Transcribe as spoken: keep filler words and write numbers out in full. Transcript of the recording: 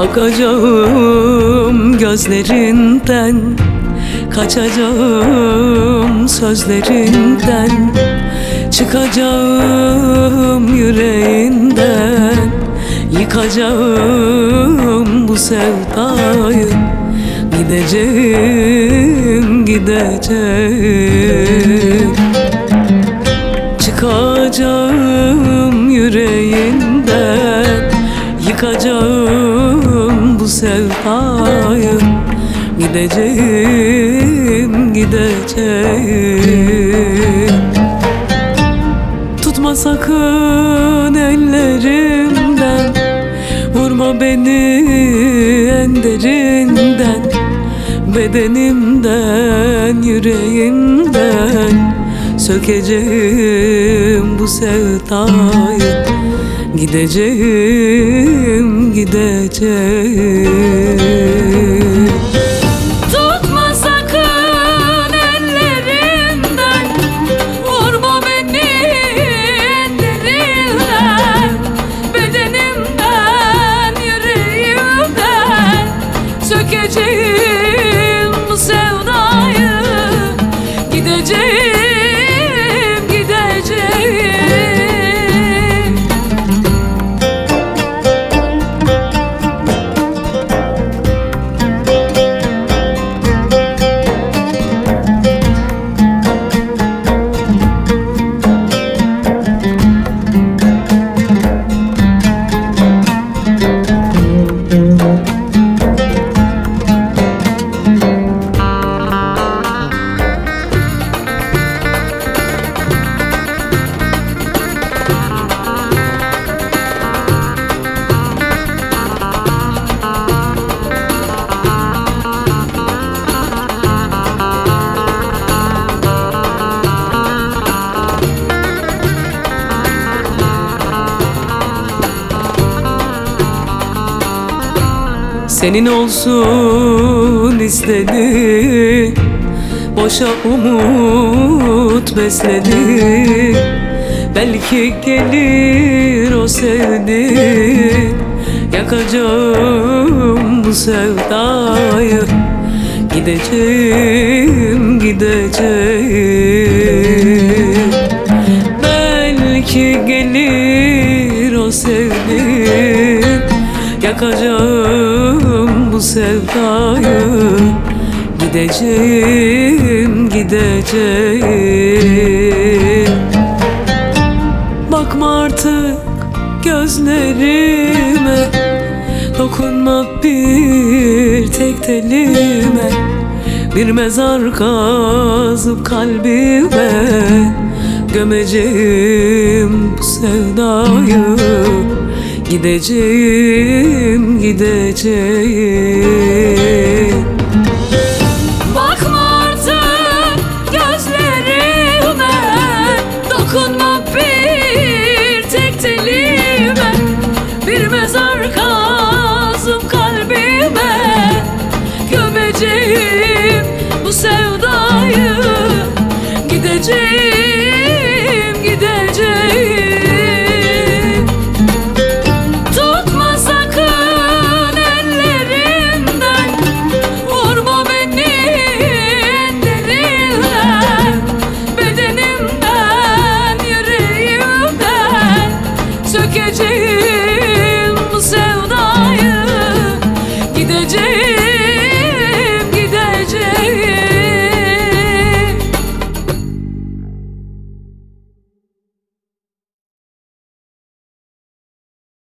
Akacağım gözlerinden, kaçacağım sözlerinden, çıkacağım yüreğinden, yıkacağım bu sevdayı. Gideceğim, gideceğim, çıkacağım yüreğinden, yıkacağım bu sevdayı. Gideceğim, gideceğim. Tutma sakın ellerimden, vurma beni en derinden, bedenimden, yüreğimden sökeceğim bu sevdayı. Gideceğim, gideceğim. Tutma sakın ellerimden, vurma beni derinden, bedenimden, yüreğimden sökeceğim bu sevdayı. Gideceğim, gideceğim. Senin olsun istedim, boşa umut besledim. Belki gelir o sevdiğin, yakacağım bu sevdayı. Gideceğim, gideceğim. Belki gelir o sevdiğin, yakacağım bu sevdayı. Gideceğim, gideceğim. Bakma artık gözlerime, dokunma bir tek telime. Bir mezar kazıp kalbime gömeceğim bu sevdayı. Gideceğim, gideceğim. Bakma artık gözlerime, dokunma bir tek telime. Bir mezar kazıp kalbime gömeceğim bu sevdayı. Gideceğim, gideceğim. Tutma sakın ellerimden, vurma beni derinden, bedenimden, yüreğimden sökeceğim